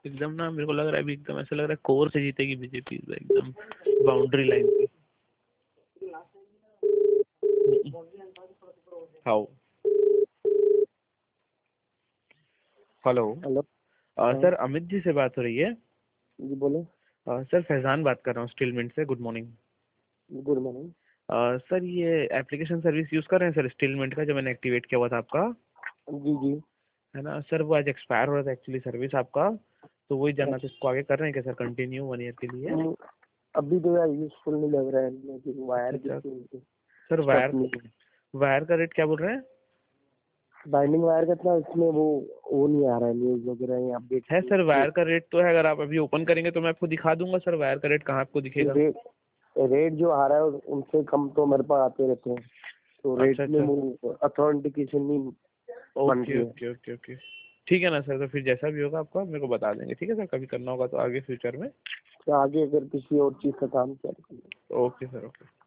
एकदम ना मेरे को लग रहा है अभी एकदम ऐसा लग रहा है कोर से जीतेगी बीजेपी एकदम बाउंड्री लाइन पे। How hello. हेलो। हाँ सर अमित जी से बात हो रही है? जी बोलो। सर फैजान बात कर रहा हूँ स्टीलमिंट से। Good morning. Good morning. Sir ये एप्लीकेशन सर्विस यूज़ कर रहे हैं सर स्टीलमिंट का, जो मैंने एक्टिवेट किया हुआ था आपका, जी जी। है ना सर? वो आज एक्सपायर हो रहा था एक्चुअली सर्विस आपका, तो वही जानना था अच्छा। इसको आगे कर रहे हैं क्या सर कंटिन्यू 1 ईयर के लिए? अभी तो यार यूजफुल नहीं लग रहा है, लेकिन अच्छा वायर अच्छा। की सर स्टफ नहीं। वायर का रेट क्या बोल रहे हैं? बाइंडिंग वायर का इतना इसमें वो नहीं आ रहा है, न्यूज वगैरह या अपडेट है सर रेट। वायर का रेट तो है, अगर आप अभी ओपन करेंगे तो मैं आपको दिखा दूंगा सर वायर का रेट कहाँ आपको दिखेगा। रेट रेट जो आ रहा है उनसे कम तो मेरे पास आते रहते हैं, तो अच्छा रेट में अच्छा। वो अथेंटिकेशन नहीं बन ओके रही है। Okay okay okay. ठीक है ना सर, तो फिर जैसा भी होगा आपको मेरे को बता देंगे, ठीक है सर? कभी करना होगा तो आगे फ्यूचर में। तो आगे अगर किसी और चीज का काम किया तो ओके सर ओके।